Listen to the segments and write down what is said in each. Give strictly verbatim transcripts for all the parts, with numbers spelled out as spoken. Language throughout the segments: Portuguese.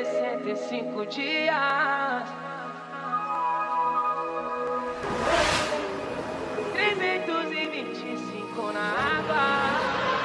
sessenta e cinco dias, trezentos e vinte e cinco na água.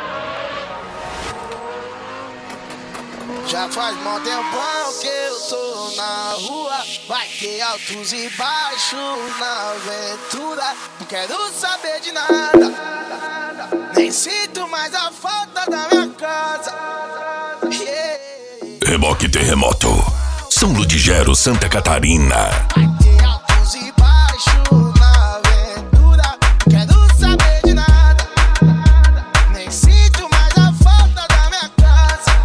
Já faz mó tempão que eu tô na rua, vai ter altos e baixos na aventura. Não quero saber de nada, nem sinto mais a falta da minha casa. Yeah. Reboque Terremoto, São Ludgero, Santa Catarina. Vai ter altos e baixos na aventura. Não quero saber de nada, nem sinto mais a falta da minha casa.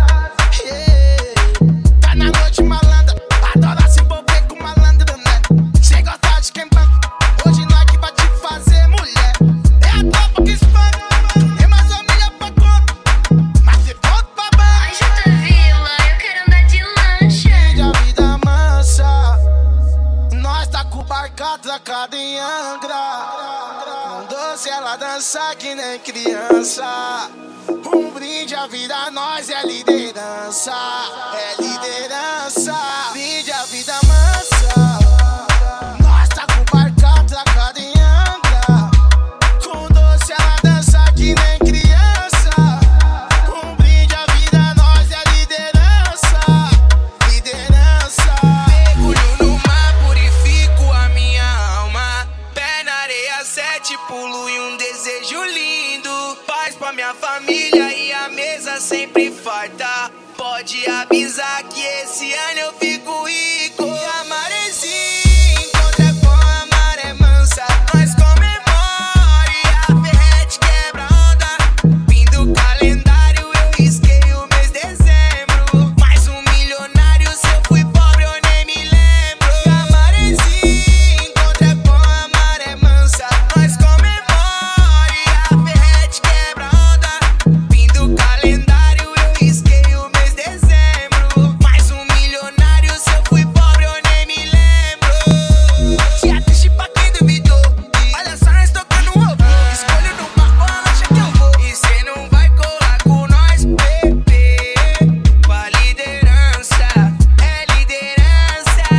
Yeah. Tá na noite malandra, adora se envolver com malandro, né? Cê gosta de quem banca, hoje nós que vai te fazer mulher. É a tropa que espanta, tem mais família pra conta, mas cê volta pra banca. Ai, Jota Vila, eu quero andar de lancha. Vive a vida mansa, nós tá com o barco atracado em Angra. Com doce ela dança que nem criança. Um brinde à vida, nós é liderança. É liderança. Brinde a vida mansa, nós tá com o barco atracado em Angra. Com doce ela dança que nem criança. Um brinde à vida, nós é liderança. Liderança. Mergulho no mar, purifico a minha alma. Pé na areia, sete pulo e um desejo lindo. Paz pra minha família e a mesa sempre farta. Pode avisar que esse ano eu fico rico. E a maresia encontra com a maré mansa. Nós comemore, a ferrete quebra onda. Fim do calendário, eu risquei o mês de dezembro. Mais um milionário, se eu fui pobre eu nem me lembro. E a maresia encontra com a maré mansa. Nós comemore, a ferrete quebra onda. Fim do calendário, eu risquei o mês de dezembro. Mais um milionário, se eu fui pobre eu nem me lembro. Se é triste pra quem duvidou, olha só nós tocando o robô. Escolho no mapa a lancha que eu vou. E cê não vai colar com nós, bebê. Com a liderança, é liderança.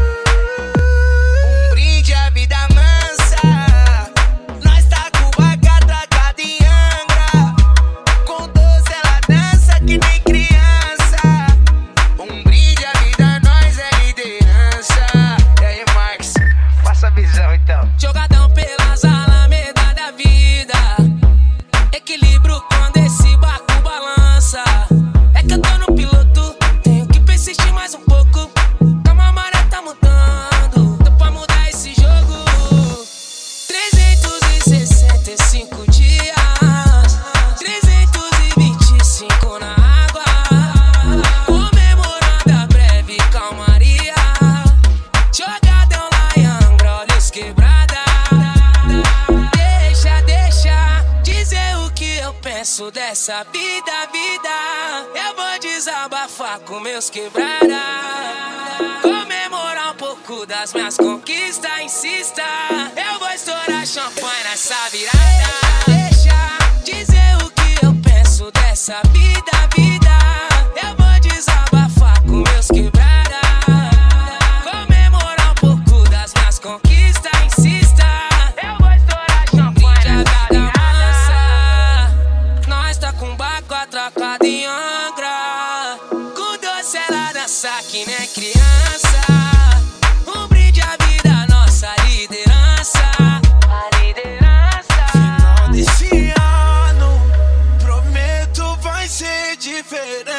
Um brinde à vida mansa. Nós tá com o barco atracado em Angra. Com doce ela dança que nem criança. Um brinde à vida, nós é liderança. E aí, Marcos, passa a visão então. Jogadão pelas alamedas da vida, equilíbrio quando esse barco balança. É que eu tô no piloto, tenho que persistir mais um pouco. Calma, a maré tá mudando, dá pra mudar esse jogo. trezentos e sessenta e cinco dias, trezentos e vinte e cinco na água. Comemorando a breve calmaria. Jogadão lá em Angra, olhos quebrada. Deixa, deixa dizer o que eu penso dessa vida, vida. Eu vou desabafar com meus quebrada. Comemorar um pouco das minhas conquistas, insista. Eu vou estourar champanhe nessa virada. Deixa dizer o que eu penso dessa vida, vida. Eu vou desabafar com meus quebrada. Comemorar um pouco das minhas conquistas, insista. Eu vou estourar champanhe nessa virada. Nós tá com o barco atracado em Angra. Com doce ela dança que nem criança. Um brinde à vida, nossa liderança. A liderança. Final desse ano, prometo vai ser diferente.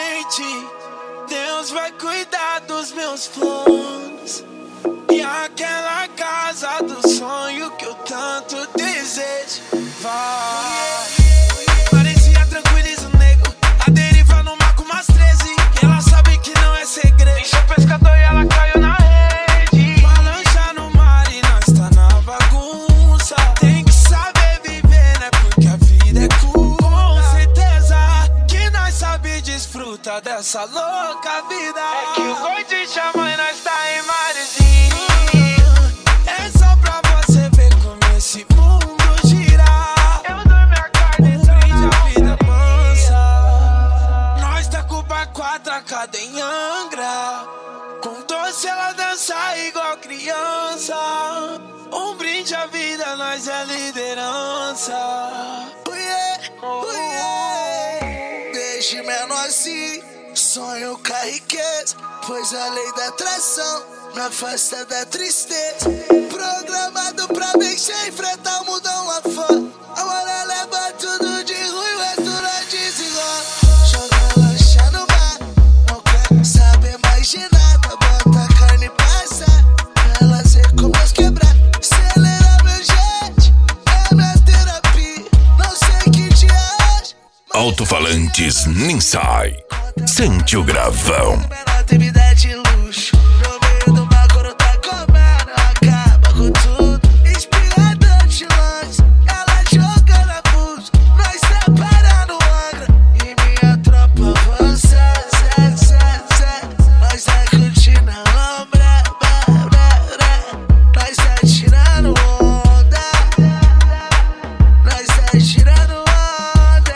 Deus vai cuidar dos meus planos. E aquela casa do sonho que eu tanto desejo vai. Parecia tranquiliza o nego, a deriva no mar com umas treze. E ela sabe que não é segredo. Encheu o pescador e ela caiu na rede. Uma lancha no mar e nós tá na bagunça. Tem que saber viver, né? Porque a vida é curta. Com certeza que nós sabe desfrutar dessa louca vida. É que o boi te chama e nós tá em Maresia. É só pra você ver como esse mundo gira. Eu dou minha carne, um brinde à vida mansa. Nós tá com o barco atracada em Angra. Com doce ela dança igual criança. Um brinde à vida, nós é liderança. Oh yeah, oh yeah. Desde menorzinho, sonho com a riqueza, pois a lei da atração me afasta da tristeza. Programado pra vencer, enfrentar o mundão lá fora. Agora leva tudo de ruim, o resto nós desenrola. Joga lancha no mar, não quer saber mais de nada. Bota a carne e passa, ela sei como nós quebrar. Acelera meu jet, é minha terapia. Não sei que dia é hoje. Alto-falantes Ninsai. Sente o gravão. Menor tem vida de luxo. No meio do bagulho tá comendo, acaba com tudo. Inspirador de lanche, ela jogando abuso. Nós separando Angra e minha tropa avança. Zé, zé, zé. Nós tá curtindo a lombra, blá, blá, blá. Nós tá tirando onda. Nós tá tirando onda.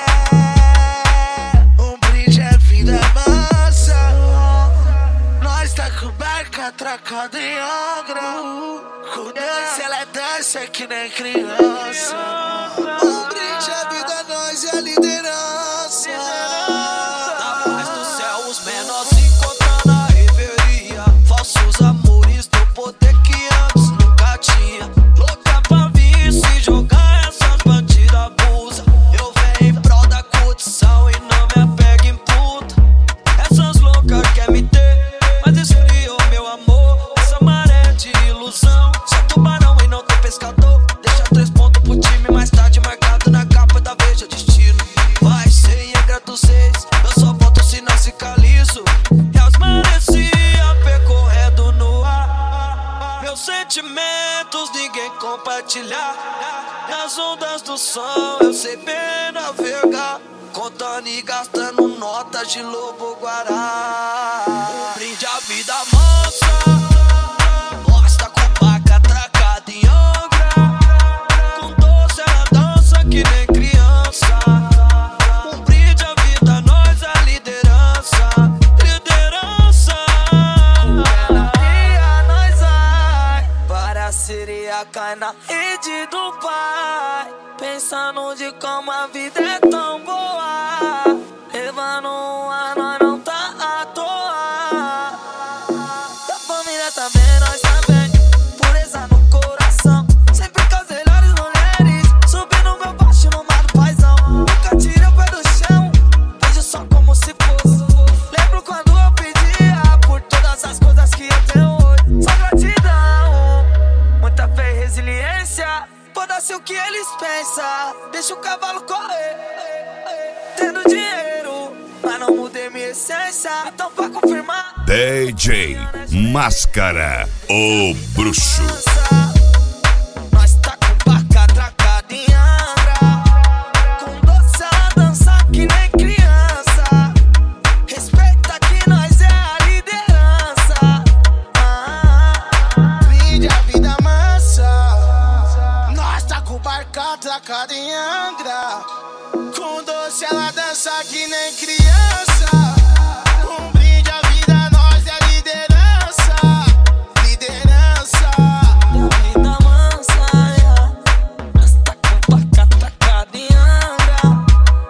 Um brinde é vida mansa. Nós tá com barca atracada em Angra. Com dança ela dança que nem criança. Um brinde é vida, nós é liderança. Na paz do céu, os menores se encontram na reveria. Falsos amores do poder que antes nunca tinha. Louca pra vir se jogar, essas bandidas abusam. Eu venho em prol da curtição e não me apego em puta. Essas loucas querem me ter, mas esfriou meu amor. Essa maré de ilusão, só tubarão e não tem pescador. Deixa três pontos pro time, mais tarde marcado na capa da Veja Destino. Vai ser Angra dos Reis, eu só volto se não ficar liso. Reais merecia percorrendo no ar. Meus sentimentos ninguém compartilhar. Nas ondas do som eu sei bem navegar. Contando e gastando notas de lobo guará. Um brinde à vida mansa. Nós tá com barca atracada em Angra. Com doce ela dança que nem criança. Um brinde à vida, nós é liderança. Liderança. Com ela ria, nós vai. Para a sereia cai na rede do pai. Pensando de como a vida é tão boa. Levando um ar, nós não tá à toa. Da família também, nós também. Pureza no coração. Sempre com as melhores mulheres. Subindo meu baixo no mar do paizão. Nunca tirei o pé do chão. Vejo só como se fosse. Lembro quando eu pedia por todas as coisas que eu tenho hoje. Só gratidão, muita fé e resiliência. Foda-se o que eles pensam, deixa o cavalo correr. Tendo dinheiro, mas não mudei minha essência. Então pra confirmar, D J Máscara, o bruxo. nós tá com barca atracada em Angra. Com doce ela dança que nem criança. Respeita que nós é a liderança. ah, Brinde a vida mansa. Nós tá com barca atracada em Angra. Com doce ela dança que nem criança. Um brinde a vida, nós é liderança. Liderança. Vida mansa, yeah. Nós tá com barca atracada em Angra.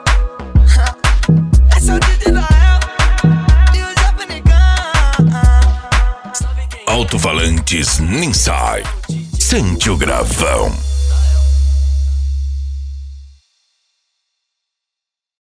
Esse é o D J Nael e o Jovem Nigão. Alto-falantes Ninsai. Sente o gravão.